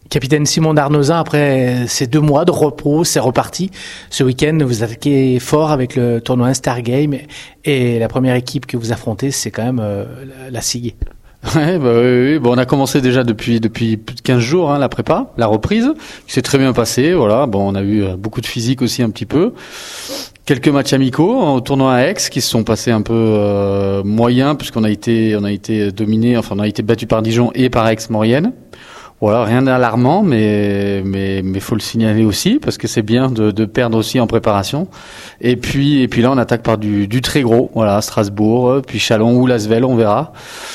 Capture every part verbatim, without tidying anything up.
Capitaine Simon Darnozin, après ces deux mois de repos, c'est reparti. Ce week-end, vous attaquez fort avec le tournoi Star Game et la première équipe que vous affrontez, c'est quand même euh, la SIG. Ouais, bah, oui, oui. Bon, on a commencé déjà depuis depuis plus de quinze jours hein, la prépa, la reprise, qui s'est très bien passée. Voilà, bon, on a eu beaucoup de physique aussi un petit peu. Quelques matchs amicaux au tournoi à Aix qui se sont passés un peu euh, moyens puisqu'on a été on a été dominé, enfin on a été battu par Dijon et par Aix-Maurienne. Voilà, rien d'alarmant, mais mais mais faut le signaler aussi parce que c'est bien de, de perdre aussi en préparation. Et puis et puis là on attaque par du du très gros, voilà, Strasbourg, puis Chalon ou Lasvel, on verra.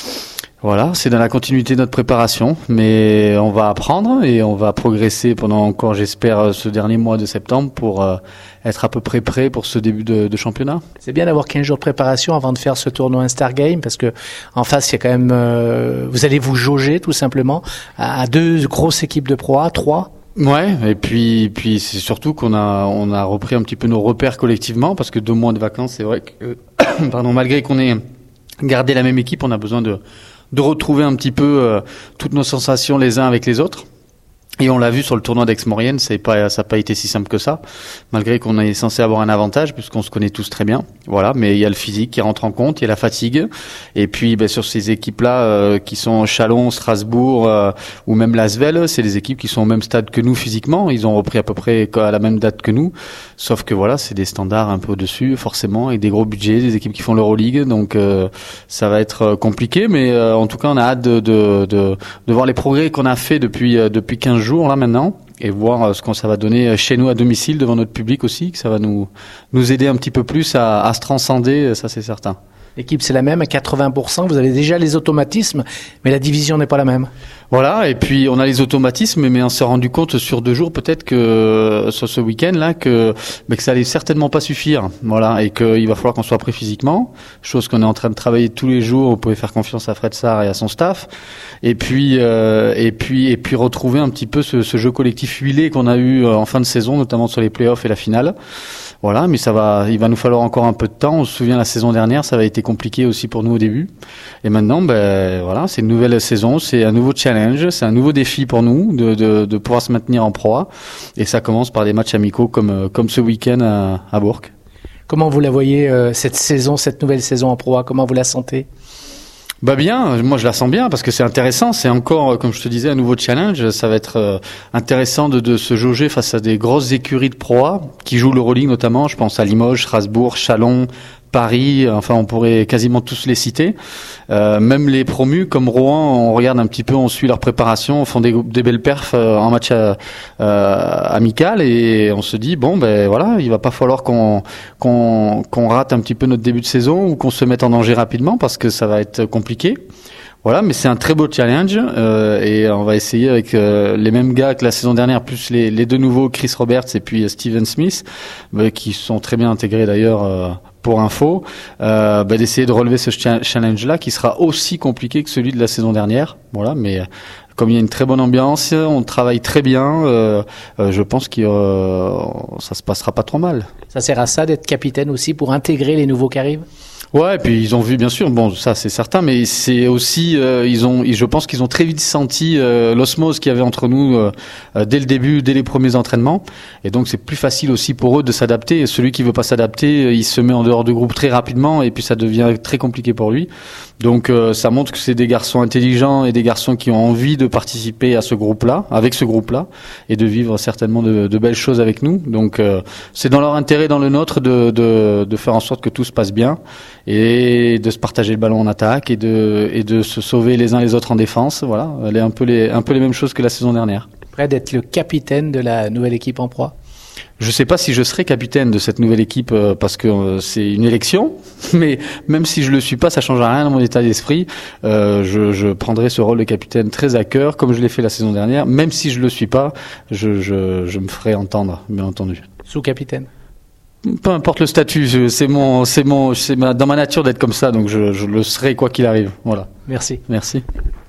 Voilà, c'est dans la continuité de notre préparation, mais on va apprendre et on va progresser pendant encore, j'espère, ce dernier mois de septembre pour euh, être à peu près prêt pour ce début de, de championnat. C'est bien d'avoir quinze jours de préparation avant de faire ce tournoi Star Game parce que en face, il y a quand même, euh, vous allez vous jauger tout simplement à deux grosses équipes de Pro A, trois. Ouais, et puis puis c'est surtout qu'on a on a repris un petit peu nos repères collectivement parce que deux mois de vacances, c'est vrai que pardon, malgré qu'on ait gardé la même équipe, on a besoin de de retrouver un petit peu euh, toutes nos sensations les uns avec les autres. Et on l'a vu sur le tournoi d'Aix-Maurienne, c'est pas, ça n'a pas été si simple que ça, malgré qu'on est censé avoir un avantage, puisqu'on se connaît tous très bien. Voilà, mais il y a le physique qui rentre en compte, il y a la fatigue. Et puis, ben, sur ces équipes-là, euh, qui sont Chalon, Strasbourg, euh, ou même Lasvel, c'est des équipes qui sont au même stade que nous physiquement. Ils ont repris à peu près à la même date que nous. Sauf que voilà, c'est des standards un peu au-dessus, forcément, avec des gros budgets, des équipes qui font l'Euroleague. Donc, euh, ça va être compliqué, mais euh, en tout cas, on a hâte de, de, de, de voir les progrès qu'on a fait depuis, euh, depuis quinze jours là maintenant et voir ce qu'on ça va donner chez nous à domicile devant notre public aussi, que ça va nous nous aider un petit peu plus à, à se transcender, ça c'est certain. L'équipe c'est la même à quatre-vingts pour cent, vous avez déjà les automatismes, mais la division n'est pas la même. Voilà, et puis on a les automatismes, mais on s'est rendu compte sur deux jours peut-être que sur ce week-end là que mais que ça allait certainement pas suffire, voilà, et qu'il va falloir qu'on soit prêt physiquement, chose qu'on est en train de travailler tous les jours. Vous pouvez faire confiance à Fred Sarr et à son staff, et puis euh, et puis et puis retrouver un petit peu ce, ce jeu collectif huilé qu'on a eu en fin de saison, notamment sur les playoffs et la finale. Voilà, mais ça va, il va nous falloir encore un peu de temps. On se souvient la saison dernière, ça avait été compliqué aussi pour nous au début. Et maintenant, ben voilà, c'est une nouvelle saison, c'est un nouveau challenge, c'est un nouveau défi pour nous de, de, de pouvoir se maintenir en Pro A. Et ça commence par des matchs amicaux comme comme ce week-end à, à Bourg. Comment vous la voyez euh, cette saison, cette nouvelle saison en Pro A? Comment vous la sentez? Bah bien, moi je la sens bien parce que c'est intéressant, c'est encore, comme je te disais, un nouveau challenge. Ça va être euh, intéressant de, de se jauger face à des grosses écuries de Pro A qui jouent l'Euroleague notamment. Je pense à Limoges, Strasbourg, Chalon, Paris, enfin on pourrait quasiment tous les citer. Euh, même les promus comme Rouen, on regarde un petit peu, on suit leur préparation, on font des, des belles perfs euh, en match euh, amical et on se dit bon ben voilà, il va pas falloir qu'on qu'on qu'on rate un petit peu notre début de saison ou qu'on se mette en danger rapidement parce que ça va être compliqué. Voilà, mais c'est un très beau challenge euh, et on va essayer avec euh, les mêmes gars que la saison dernière, plus les, les deux nouveaux, Chris Roberts et puis euh, Steven Smith, bah, qui sont très bien intégrés d'ailleurs euh, pour info, euh, bah, d'essayer de relever ce challenge-là qui sera aussi compliqué que celui de la saison dernière. Voilà, mais euh, comme il y a une très bonne ambiance, on travaille très bien, euh, euh, je pense que euh, ça se passera pas trop mal. Ça sert à ça d'être capitaine aussi pour intégrer les nouveaux qui arrivent? Ouais, et puis ils ont vu bien sûr, bon ça c'est certain, mais c'est aussi euh, ils ont, je pense qu'ils ont très vite senti euh, l'osmose qu'il y avait entre nous euh, euh, dès le début, dès les premiers entraînements, et donc c'est plus facile aussi pour eux de s'adapter. Et celui qui veut pas s'adapter, il se met en dehors du groupe très rapidement, et puis ça devient très compliqué pour lui. Donc euh, ça montre que c'est des garçons intelligents et des garçons qui ont envie de participer à ce groupe-là, avec ce groupe-là, et de vivre certainement de, de belles choses avec nous. Donc euh, c'est dans leur intérêt, dans le nôtre, de, de, de faire en sorte que tout se passe bien et de se partager le ballon en attaque et de et de se sauver les uns les autres en défense. Voilà, elle est un peu les un peu les mêmes choses que la saison dernière. Prêt d'être le capitaine de la nouvelle équipe en Pro A? Je sais pas si je serai capitaine de cette nouvelle équipe euh, parce que euh, c'est une élection, mais même si je le suis pas, ça change rien dans mon état d'esprit. Euh, je, je prendrai ce rôle de capitaine très à cœur, comme je l'ai fait la saison dernière. Même si je le suis pas, je je, je me ferai entendre, bien entendu. Sous-capitaine? Peu importe le statut, c'est mon, c'est mon, c'est ma, dans ma nature d'être comme ça, donc je, je le serai quoi qu'il arrive. Voilà. Merci. Merci.